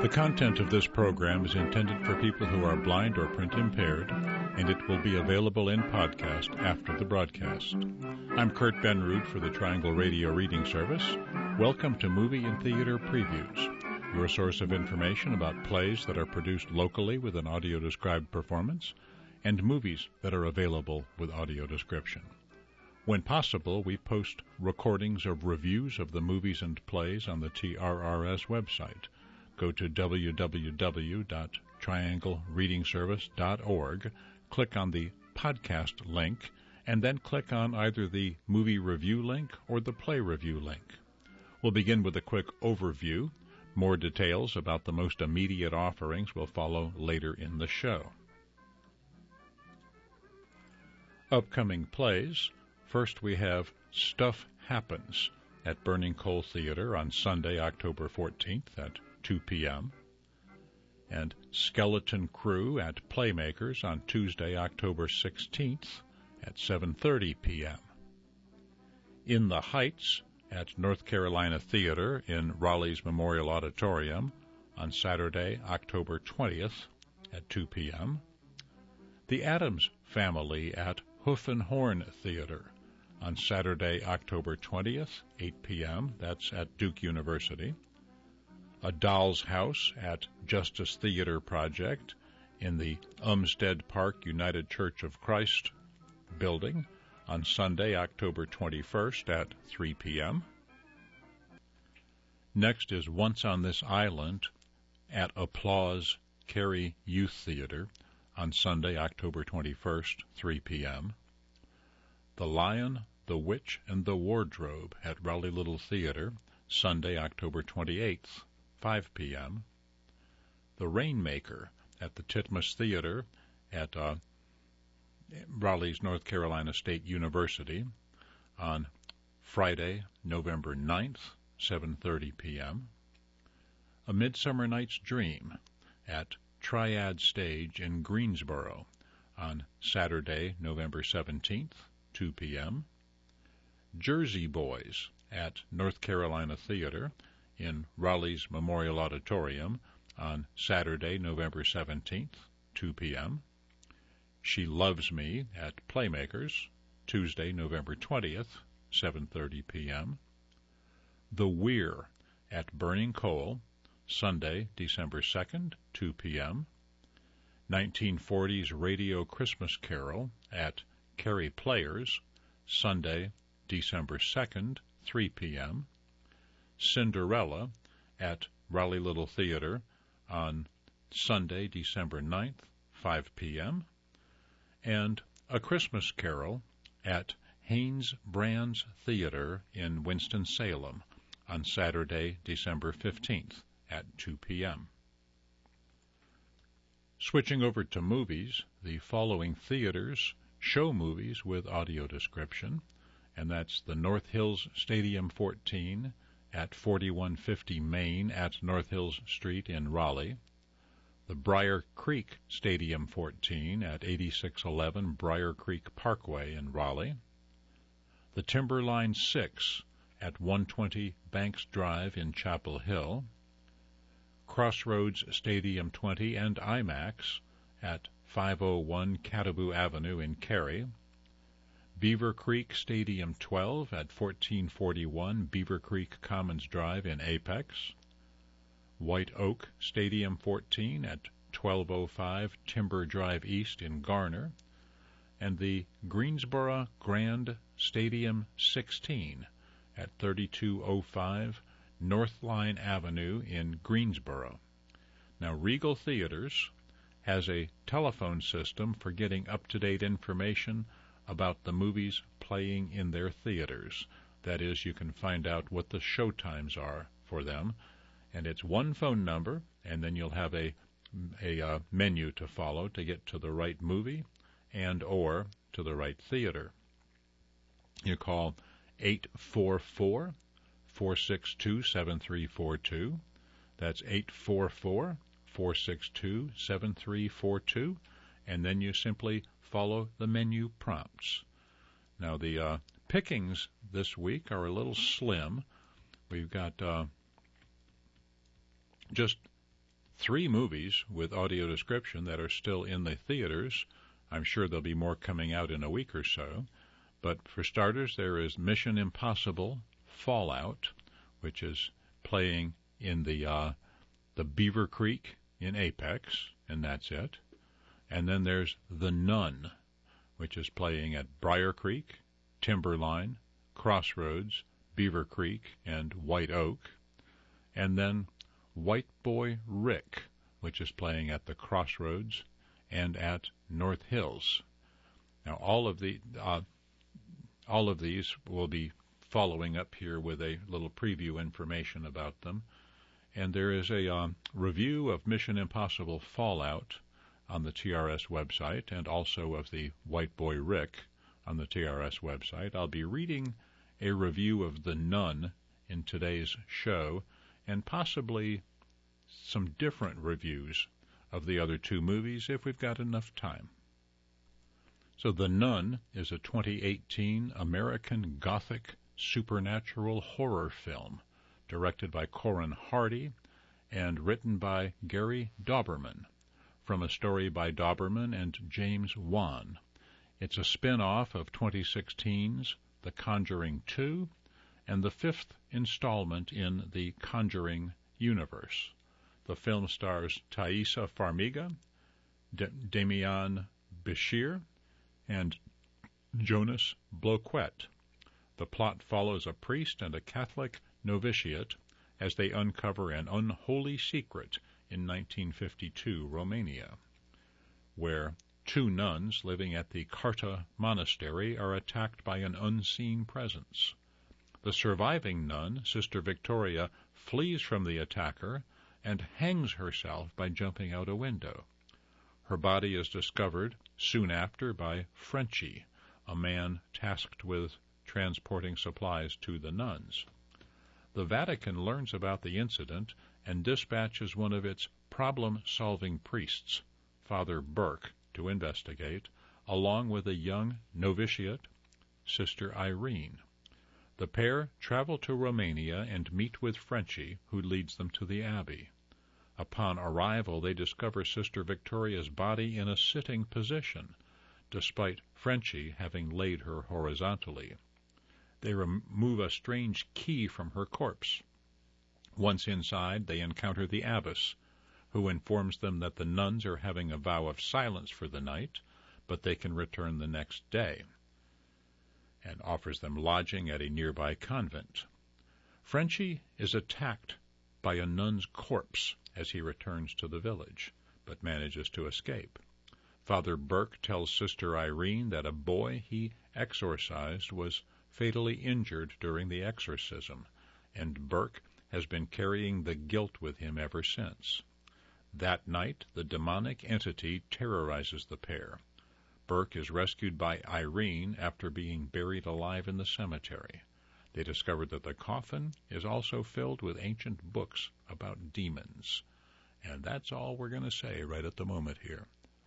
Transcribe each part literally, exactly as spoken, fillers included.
The content of this program is intended for people who are blind or print impaired, and it will be available in podcast after the broadcast. I'm Kurt Benrud for the Triangle Radio Reading Service. Welcome to Movie and Theater Previews, your source of information about plays that are produced locally with an audio-described performance, and movies that are available with audio description. When possible, we post recordings of reviews of the movies and plays on the T R R S website. Go to w w w dot triangle reading service dot org, click on the podcast link, and then click on either the movie review link or the play review link. We'll begin with a quick overview. More details about the most immediate offerings will follow later in the show. Upcoming plays. First we have Stuff Happens at Burning Coal Theater on Sunday, October fourteenth at two p.m. and Skeleton Crew at Playmakers on Tuesday, October sixteenth at seven thirty p.m. In the Heights at North Carolina Theater in Raleigh's Memorial Auditorium on Saturday, October twentieth at two p.m. The Addams Family at Hoof and Horn Theater on Saturday, October twentieth, eight p.m. That's at Duke University. A Doll's House at Justice Theater Project in the Umstead Park United Church of Christ building on Sunday, October twenty-first at three p.m. Next is Once on This Island at Applause Cary Youth Theater on Sunday, October twenty-first, three p.m. The Lion, the Witch, and the Wardrobe at Raleigh Little Theater, Sunday, October twenty-eighth, five p.m. The Rainmaker at the Titmus Theater at uh, Raleigh's North Carolina State University on Friday, November ninth, seven thirty p.m. A Midsummer Night's Dream at Triad Stage in Greensboro on Saturday, November seventeenth, two p.m. Jersey Boys at North Carolina Theater in Raleigh's Memorial Auditorium on Saturday, November seventeenth, two p.m. She Loves Me at Playmakers, Tuesday, November twentieth, seven thirty p.m. The Weir at Burning Coal, Sunday, December second, two p.m. nineteen forties Radio Christmas Carol at Cary Players, Sunday, December second, three p.m. Cinderella at Raleigh Little Theater on Sunday, December ninth, five p.m. and A Christmas Carol at Haynes Brands Theater in Winston-Salem on Saturday, December fifteenth at two p.m. Switching over to movies, the following theaters show movies with audio description, and that's the North Hills Stadium fourteen at forty-one fifty Main at North Hills Street in Raleigh, the Briar Creek Stadium fourteen at eighty-six eleven Briar Creek Parkway in Raleigh, the Timberline six at one twenty Banks Drive in Chapel Hill, Crossroads Stadium twenty and IMAX at five oh one Catawba Avenue in Cary, Beaver Creek Stadium twelve at fourteen forty-one Beaver Creek Commons Drive in Apex, White Oak Stadium fourteen at twelve oh five Timber Drive East in Garner, and the Greensboro Grand Stadium sixteen at thirty-two oh five Northline Avenue in Greensboro. Now, Regal Theaters has a telephone system for getting up-to-date information about the movies playing in their theaters. That is, you can find out what the show times are for them, and it's one phone number, and then you'll have a, a uh, menu to follow to get to the right movie and or to the right theater. You call eight four four, four six two, seven three four two. That's eight four four, four six two, seven three four two, and then you simply follow the menu prompts. Now, the uh, pickings this week are a little slim. We've got uh, just three movies with audio description that are still in the theaters. I'm sure there'll be more coming out in a week or so. But for starters, there is Mission Impossible Fallout, which is playing in the uh, the Beaver Creek in Apex, and that's it. And then there's The Nun, which is playing at Briar Creek, Timberline, Crossroads, Beaver Creek, and White Oak. And then White Boy Rick, which is playing at the Crossroads and at North Hills. Now, all of the uh, all of these will be following up here with a little preview information about them. And there is a um, review of Mission Impossible Fallout on the T R S website, and also of the White Boy Rick on the T R S website. I'll be reading a review of The Nun in today's show, and possibly some different reviews of the other two movies if we've got enough time. So The Nun is a twenty eighteen American Gothic supernatural horror film directed by Corin Hardy and written by Gary Dauberman, from a story by Dauberman and James Wan. It's a spin-off of twenty sixteen's The Conjuring two and the fifth installment in the Conjuring universe. The film stars Taissa Farmiga, D- Damian Bashir, and Jonas Bloquet. The plot follows a priest and a Catholic novitiate as they uncover an unholy secret in nineteen fifty-two Romania, where two nuns living at the Carta Monastery are attacked by an unseen presence. The surviving nun, Sister Victoria, flees from the attacker and hangs herself by jumping out a window. Her body is discovered soon after by Frenchie, a man tasked with transporting supplies to the nuns. The Vatican learns about the incident and dispatches one of its problem-solving priests, Father Burke, to investigate, along with a young novitiate, Sister Irene. The pair travel to Romania and meet with Frenchie, who leads them to the abbey. Upon arrival, they discover Sister Victoria's body in a sitting position, despite Frenchie having laid her horizontally. They remove a strange key from her corpse. Once inside, they encounter the abbess, who informs them that the nuns are having a vow of silence for the night, but they can return the next day, and offers them lodging at a nearby convent. Frenchie is attacked by a nun's corpse as he returns to the village, but manages to escape. Father Burke tells Sister Irene that a boy he exorcised was fatally injured during the exorcism, and Burke has been carrying the guilt with him ever since. That night, the demonic entity terrorizes the pair. Burke is rescued by Irene after being buried alive in the cemetery. They discover that the coffin is also filled with ancient books about demons. And that's all we're going to say right at the moment here.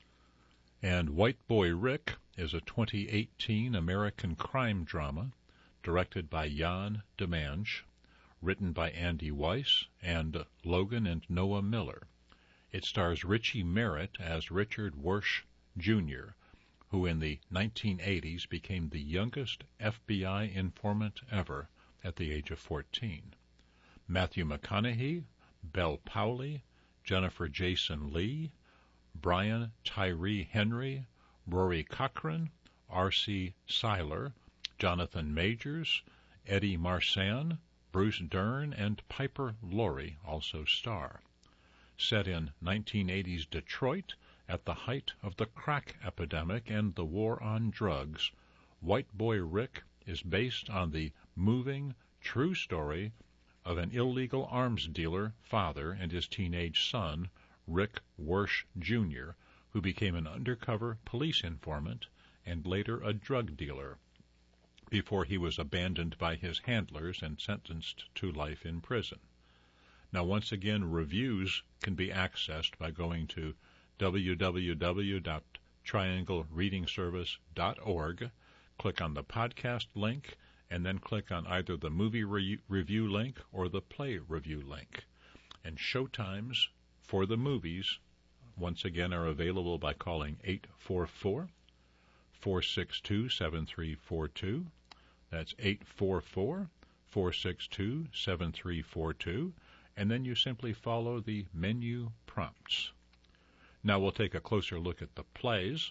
And White Boy Rick is a twenty eighteen American crime drama directed by Jan Demange, written by Andy Weiss and Logan and Noah Miller. It stars Richie Merritt as Richard Wersch, Junior, who in the nineteen eighties became the youngest F B I informant ever at the age of fourteen. Matthew McConaughey, Belle Powley, Jennifer Jason Leigh, Brian Tyree Henry, Rory Cochrane, R C Seiler, Jonathan Majors, Eddie Marsan, Bruce Dern, and Piper Laurie also star. Set in nineteen eighties Detroit, at the height of the crack epidemic and the war on drugs, White Boy Rick is based on the moving, true story of an illegal arms dealer father and his teenage son, Rick Wersch, Junior, who became an undercover police informant and later a drug dealer, before he was abandoned by his handlers and sentenced to life in prison. Now, once again, reviews can be accessed by going to w w w dot triangle reading service dot org, click on the podcast link, and then click on either the movie re- review link or the play review link. And showtimes for the movies, once again, are available by calling eight four four, four six two, seven three four two. That's eight four four, four six two, seven three four two, and then you simply follow the menu prompts. Now we'll take a closer look at the plays.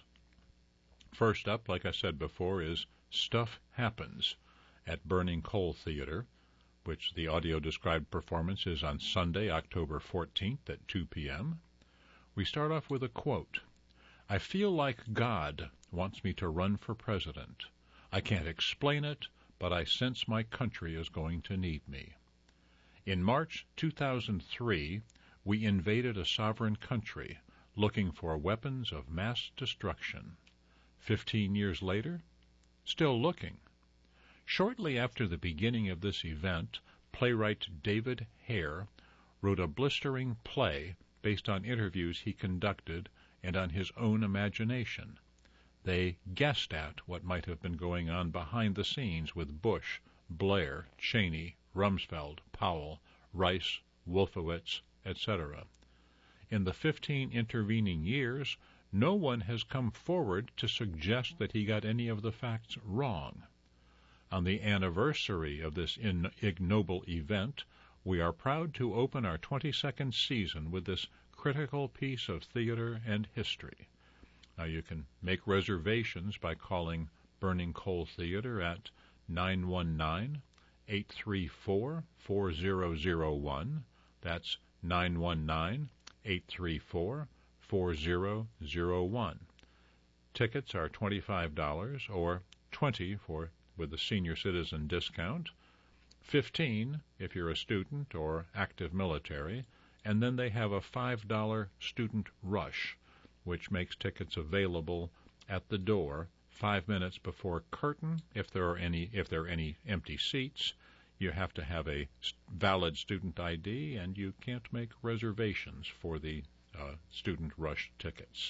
First up, like I said before, is Stuff Happens at Burning Coal Theater, which the audio-described performance is on Sunday, October fourteenth at two p.m. We start off with a quote. "I feel like God wants me to run for president. I can't explain it, but I sense my country is going to need me." In March two thousand three, we invaded a sovereign country looking for weapons of mass destruction. Fifteen years later, still looking. Shortly after the beginning of this event, playwright David Hare wrote a blistering play based on interviews he conducted and on his own imagination. They guessed at what might have been going on behind the scenes with Bush, Blair, Cheney, Rumsfeld, Powell, Rice, Wolfowitz, et cetera. In the fifteen intervening years, no one has come forward to suggest that he got any of the facts wrong. On the anniversary of this ignoble event, we are proud to open our twenty-second season with this critical piece of theater and history. Now you can make reservations by calling Burning Coal Theater at nine one nine, eight three four, four zero zero one. That's nine one nine, eight three four, four zero zero one. Tickets are twenty-five dollars or twenty dollars for with the senior citizen discount, fifteen dollars if you're a student or active military, and then they have a five dollar student rush, which makes tickets available at the door five minutes before curtain. If there are any, if there are any empty seats, you have to have a valid student I D, and you can't make reservations for the uh, student rush tickets.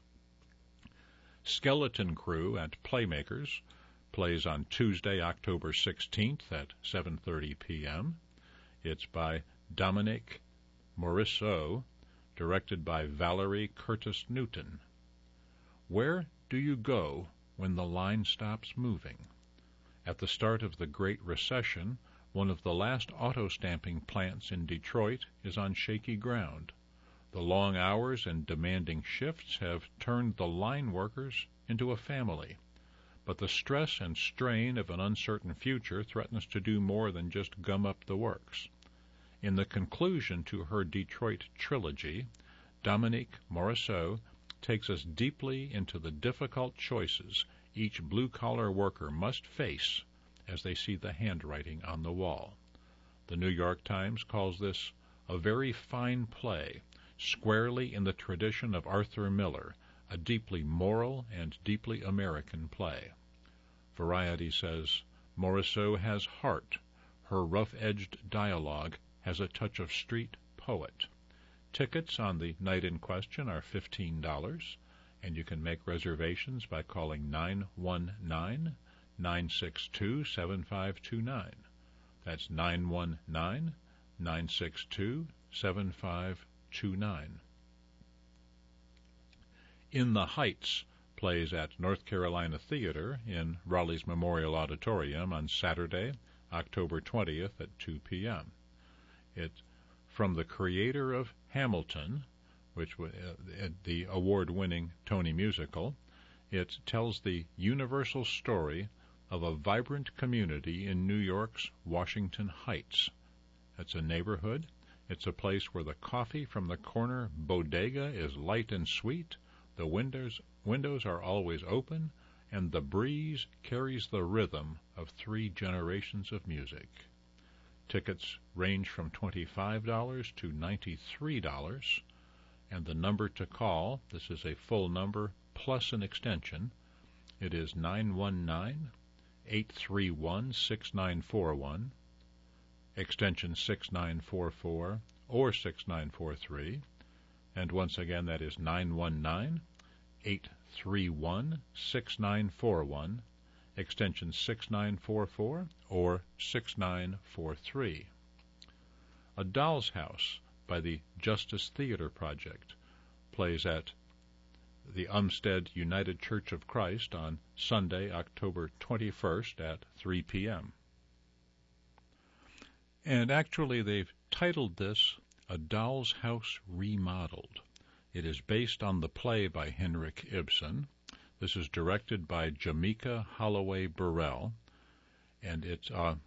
Skeleton Crew at Playmakers plays on Tuesday, October sixteenth at seven thirty p.m. It's by Dominique Morisseau, directed by Valerie Curtis Newton. Where do you go when the line stops moving? At the start of the Great Recession, one of the last auto-stamping plants in Detroit is on shaky ground. The long hours and demanding shifts have turned the line workers into a family. But the stress and strain of an uncertain future threatens to do more than just gum up the works. In the conclusion to her Detroit trilogy, Dominique Morisseau takes us deeply into the difficult choices each blue-collar worker must face as they see the handwriting on the wall. The New York Times calls this a very fine play, squarely in the tradition of Arthur Miller, a deeply moral and deeply American play. Variety says, Morisseau has heart. Her rough-edged dialogue has a touch of street poet. Tickets on the night in question are fifteen dollars, and you can make reservations by calling nine one nine, nine six two, seven five two nine. That's nine one nine, nine six two, seven five two nine. In the Heights plays at North Carolina Theater in Raleigh's Memorial Auditorium on Saturday, October twentieth at two p.m. It's from the creator of Hamilton, which was uh, the award-winning Tony musical. It tells the universal story of a vibrant community in New York's Washington Heights. It's a neighborhood. It's a place where the coffee from the corner bodega is light and sweet, the windows windows are always open, and the breeze carries the rhythm of three generations of music. Tickets range from twenty-five dollars to ninety-three dollars, and the number to call, this is a full number plus an extension, it is nine one nine, eight three one, six nine four one, extension six nine four four or six nine four three, and once again that is nine one nine, eight three one, six nine four one, extension six nine four four or six nine four three. A Doll's House by the Justice Theater Project. Plays at the Umstead United Church of Christ on Sunday, October twenty-first at three p.m. And actually they've titled this A Doll's House Remodeled. It is based on the play by Henrik Ibsen. This is directed by Jamaica Holloway Burrell, and it's uh,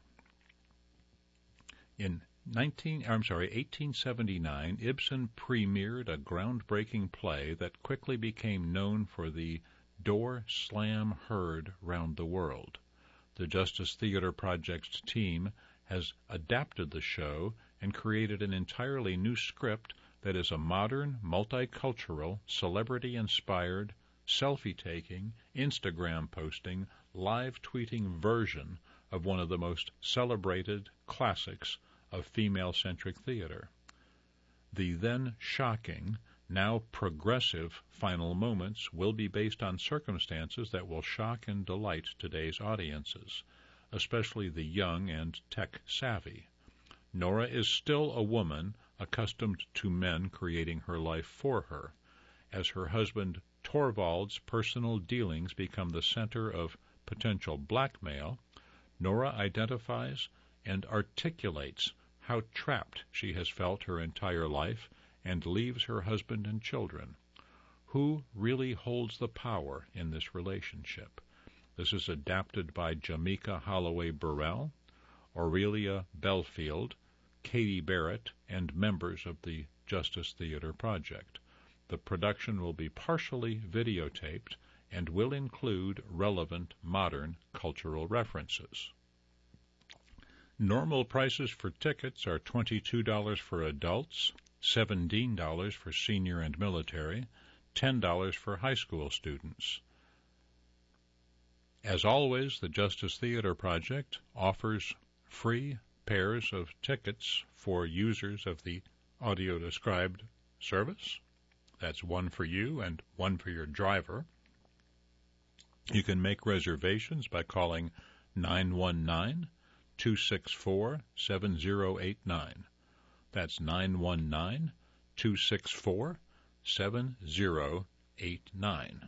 in nineteen. I'm sorry, eighteen seventy-nine. Ibsen premiered a groundbreaking play that quickly became known for the door slam heard round the world. The Justice Theater Project's team has adapted the show and created an entirely new script that is a modern, multicultural, celebrity-inspired, selfie-taking, Instagram-posting, live-tweeting version of one of the most celebrated classics of female-centric theater. The then shocking, now progressive final moments will be based on circumstances that will shock and delight today's audiences, especially the young and tech-savvy. Nora is still a woman accustomed to men creating her life for her. As her husband Torvald's personal dealings become the center of potential blackmail, Nora identifies and articulates how trapped she has felt her entire life and leaves her husband and children. Who really holds the power in this relationship? This is adapted by Jamaica Holloway Burrell, Aurelia Belfield, Katie Barrett, and members of the Justice Theater Project. The production will be partially videotaped and will include relevant modern cultural references. Normal prices for tickets are twenty-two dollars for adults, seventeen dollars for senior and military, ten dollars for high school students. As always, the Justice Theater Project offers free pairs of tickets for users of the audio-described service. That's one for you and one for your driver. You can make reservations by calling nine one nine, two six four, seven zero eight nine. That's nine one nine, two six four, seven zero eight nine.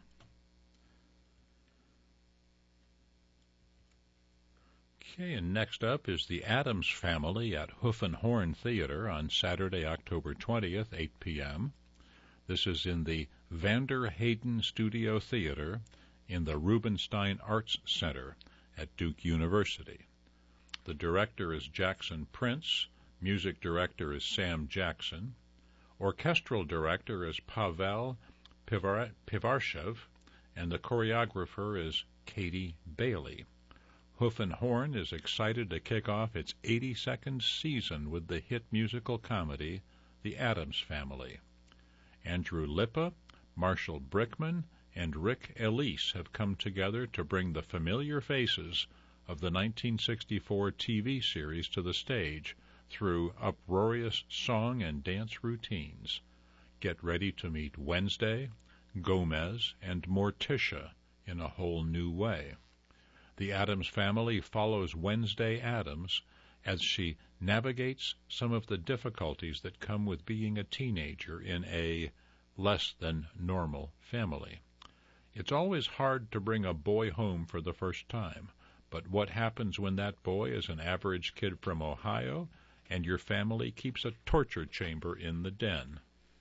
Okay, and next up is the Addams Family at Hoof and Horn Theater on Saturday, October twentieth, eight p.m. This is in the Vander Hayden Studio Theater in the Rubenstein Arts Center at Duke University. The director is Jackson Prince, music director is Sam Jackson, orchestral director is Pavel Pivar- Pivarshev, and the choreographer is Katie Bailey. Hoof and Horn is excited to kick off its eighty-second season with the hit musical comedy The Addams Family. Andrew Lippa, Marshall Brickman, and Rick Elise have come together to bring the familiar faces of the nineteen sixty-four T V series to the stage through uproarious song and dance routines. Get ready to meet Wednesday, Gomez, and Morticia in a whole new way. The Addams Family follows Wednesday Addams as she navigates some of the difficulties that come with being a teenager in a less-than-normal family. It's always hard to bring a boy home for the first time, but what happens when that boy is an average kid from Ohio and your family keeps a torture chamber in the den?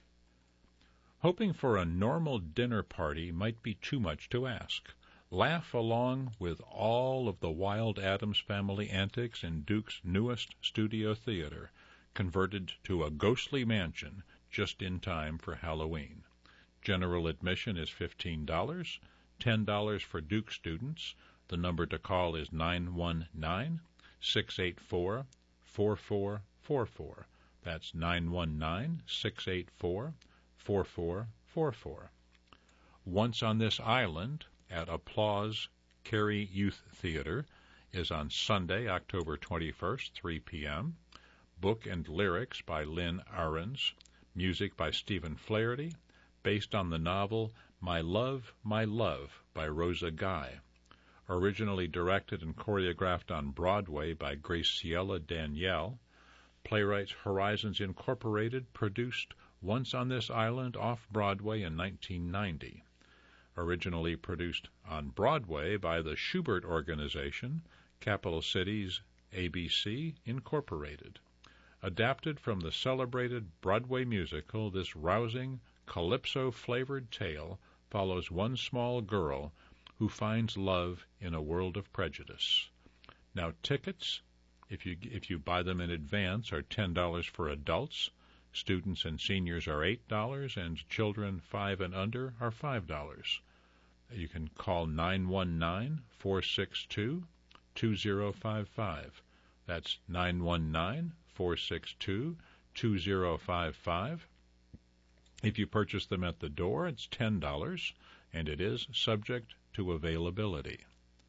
Hoping for a normal dinner party might be too much to ask. Laugh along with all of the wild Addams Family antics in Duke's newest studio theater, converted to a ghostly mansion just in time for Halloween. General admission is fifteen dollars, ten dollars for Duke students. The number to call is nine one nine, six eight four, four four four four. That's nine one nine, six eight four, four four four four. Once on This Island at Applause Cary Youth Theater is on Sunday, October twenty-first, three p.m. Book and lyrics by Lynn Ahrens. Music by Stephen Flaherty, based on the novel My Love, My Love by Rosa Guy. Originally directed and choreographed on Broadway by Graciela Danielle. Playwrights Horizons Incorporated produced Once on This Island off-Broadway in nineteen ninety. Originally produced on Broadway by the Shubert Organization, Capital Cities A B C Incorporated. Adapted from the celebrated Broadway musical, this rousing, calypso-flavored tale follows one small girl who finds love in a world of prejudice. Now, tickets, if you if you buy them in advance, are ten dollars for adults. Students and seniors are eight dollars, and children five and under are five dollars. You can call nine one nine, four six two, two zero five five. That's nine one nine, four six two, two zero five five. If you purchase them at the door, it's ten dollars, and it is subject to availability.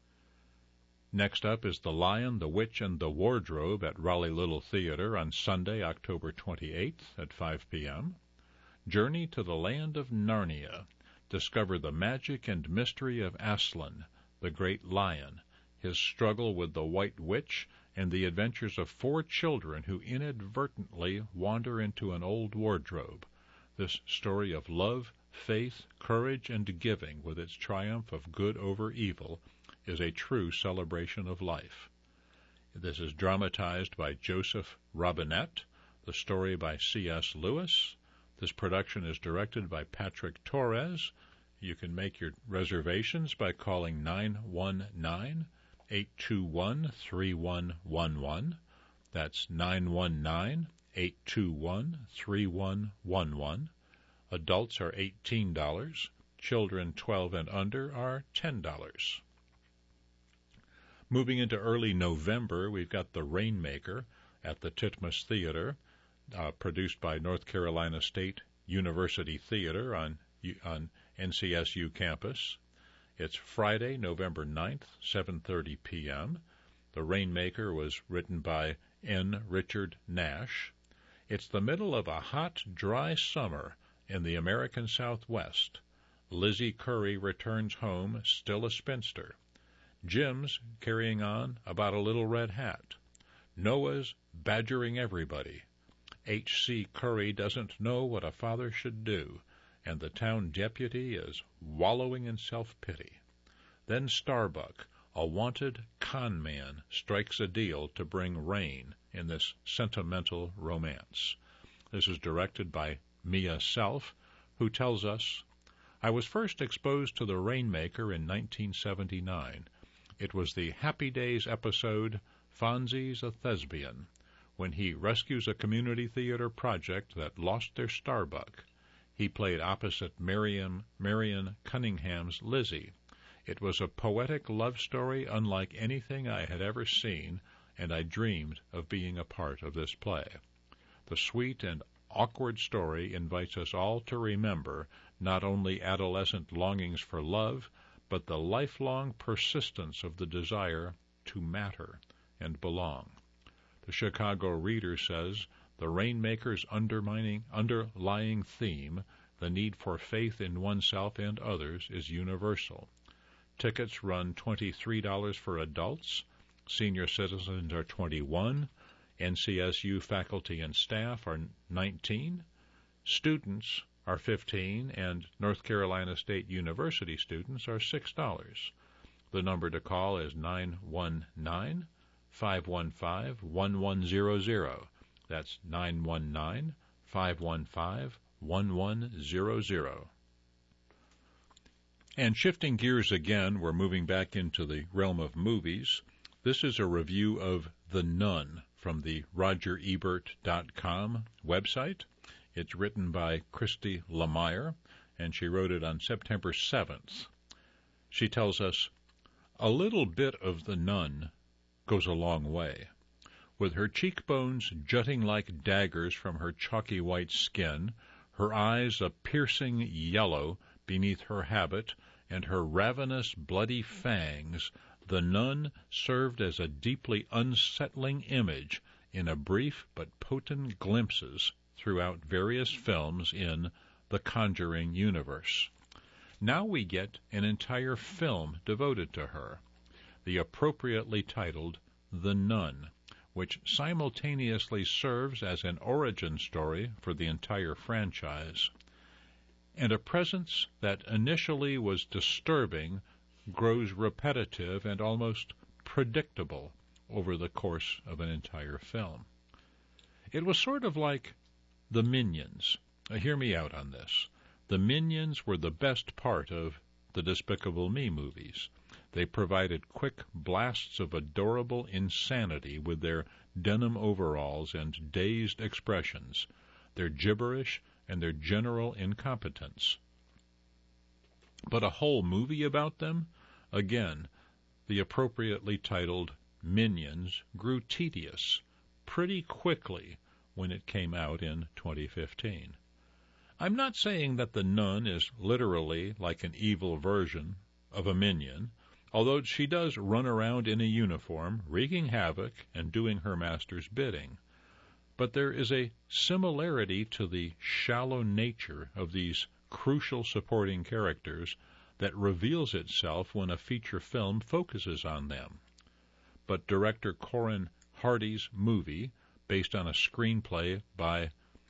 Next up is The Lion, the Witch, and the Wardrobe at Raleigh Little Theater on Sunday, October twenty-eighth at five p.m. Journey to the Land of Narnia. Discover the magic and mystery of Aslan, the great lion, his struggle with the White Witch, and the adventures of four children who inadvertently wander into an old wardrobe. This story of love, faith, courage, and giving, with its triumph of good over evil, is a true celebration of life. This is dramatized by Joseph Robinette, the story by C S Lewis. This production is directed by Patrick Torres. You can make your reservations by calling nine one nine, eight two one, three one one one. That's nine one nine, eight two one, three one one one. Adults are eighteen dollars. Children twelve and under are ten dollars. Moving into early November, we've got The Rainmaker at the Titmus Theater, uh, produced by North Carolina State University Theater on, on N C S U campus. It's Friday, November ninth, seven thirty p.m. The Rainmaker was written by N. Richard Nash. It's the middle of a hot, dry summer in the American Southwest. Lizzie Curry returns home still a spinster. Jim's carrying on about a little red hat. Noah's badgering everybody. H C Curry doesn't know what a father should do, and the town deputy is wallowing in self-pity. Then Starbuck, a wanted con man, strikes a deal to bring rain in this sentimental romance. This is directed by Mia Self, who tells us, I was first exposed to The Rainmaker in nineteen seventy-nine. It was the Happy Days episode, Fonzie's a Thespian, when he rescues a community theater project that lost their Starbuck. He played opposite Marion, Marion Cunningham's Lizzie. It was a poetic love story unlike anything I had ever seen, and I dreamed of being a part of this play. The sweet and awkward story invites us all to remember not only adolescent longings for love, but the lifelong persistence of the desire to matter and belong. The Chicago Reader says, the Rainmaker's undermining, underlying theme, the need for faith in oneself and others, is universal. Tickets run twenty-three dollars for adults. Senior citizens are twenty-one dollars. N C S U faculty and staff are nineteen dollars. Students are fifteen dollars, and North Carolina State University students are six dollars. The number to call is nine one nine, five one five, one one zero zero. That's nine one nine, five one five, one one zero zero. And shifting gears again, we're moving back into the realm of movies. This is a review of The Nun from the Roger Ebert dot com website. It's written by Christy Lemire, and she wrote it on September seventh. She tells us, a little bit of The Nun goes a long way. With her cheekbones jutting like daggers from her chalky white skin, her eyes a piercing yellow beneath her habit, and her ravenous bloody fangs, The Nun served as a deeply unsettling image in a brief but potent glimpses throughout various films in the Conjuring universe. Now we get an entire film devoted to her, the appropriately titled The Nun, which simultaneously serves as an origin story for the entire franchise, and a presence that initially was disturbing grows repetitive and almost predictable over the course of an entire film. It was sort of like the Minions. Now, hear me out on this. The Minions were the best part of the Despicable Me movies. They provided quick blasts of adorable insanity with their denim overalls and dazed expressions, their gibberish, and their general incompetence. But a whole movie about them? Again, the appropriately titled Minions grew tedious pretty quickly when it came out in twenty fifteen. I'm not saying that the nun is literally like an evil version of a minion, although she does run around in a uniform, wreaking havoc and doing her master's bidding. But there is a similarity to the shallow nature of these crucial supporting characters that reveals itself when a feature film focuses on them. But director Corin Hardy's movie, based on a screenplay by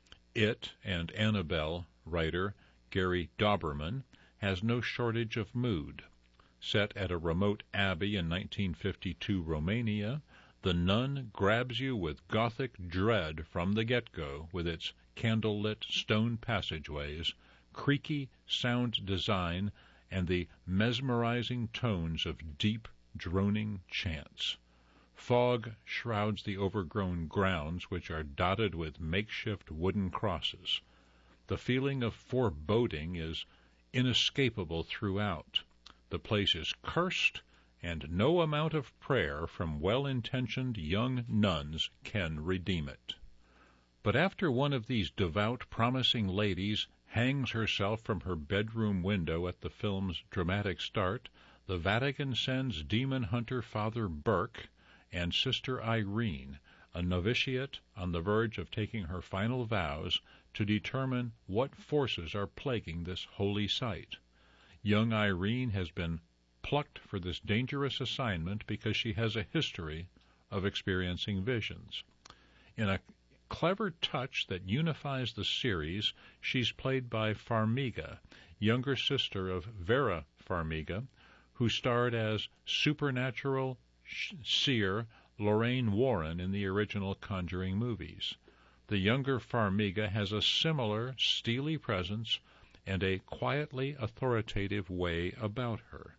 It and Annabelle writer Gary Dauberman, has no shortage of mood. Set at a remote abbey in nineteen fifty-two Romania, The Nun grabs you with gothic dread from the get-go with its candle-lit stone passageways, creaky sound design, and the mesmerizing tones of deep, droning chants. Fog shrouds the overgrown grounds, which are dotted with makeshift wooden crosses. The feeling of foreboding is inescapable throughout. The place is cursed, and no amount of prayer from well-intentioned young nuns can redeem it. But after one of these devout, promising ladies hangs herself from her bedroom window at the film's dramatic start, the Vatican sends demon hunter Father Burke and Sister Irene, a novitiate on the verge of taking her final vows, to determine what forces are plaguing this holy site. Young Irene has been plucked for this dangerous assignment because she has a history of experiencing visions. In a clever touch that unifies the series, she's played by Farmiga, younger sister of Vera Farmiga, who starred as supernatural seer Lorraine Warren in the original Conjuring movies. The younger Farmiga has a similar steely presence and a quietly authoritative way about her.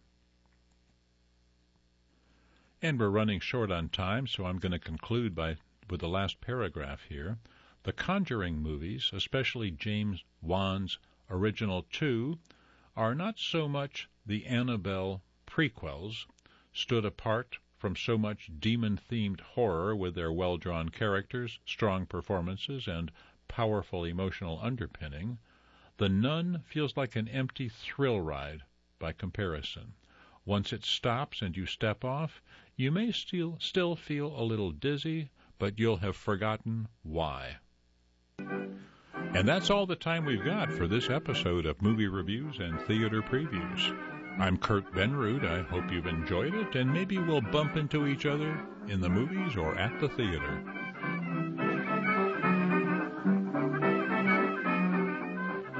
And we're running short on time, so I'm going to conclude by with the last paragraph here. The Conjuring movies, especially James Wan's original two, are not so much the Annabelle prequels, stood apart from so much demon-themed horror with their well-drawn characters, strong performances, and powerful emotional underpinning. The Nun feels like an empty thrill ride by comparison. Once it stops and you step off, you may still, still feel a little dizzy, but you'll have forgotten why. And that's all the time we've got for this episode of Movie Reviews and Theater Previews. I'm Kurt Benrud. I hope you've enjoyed it, and maybe we'll bump into each other in the movies or at the theater.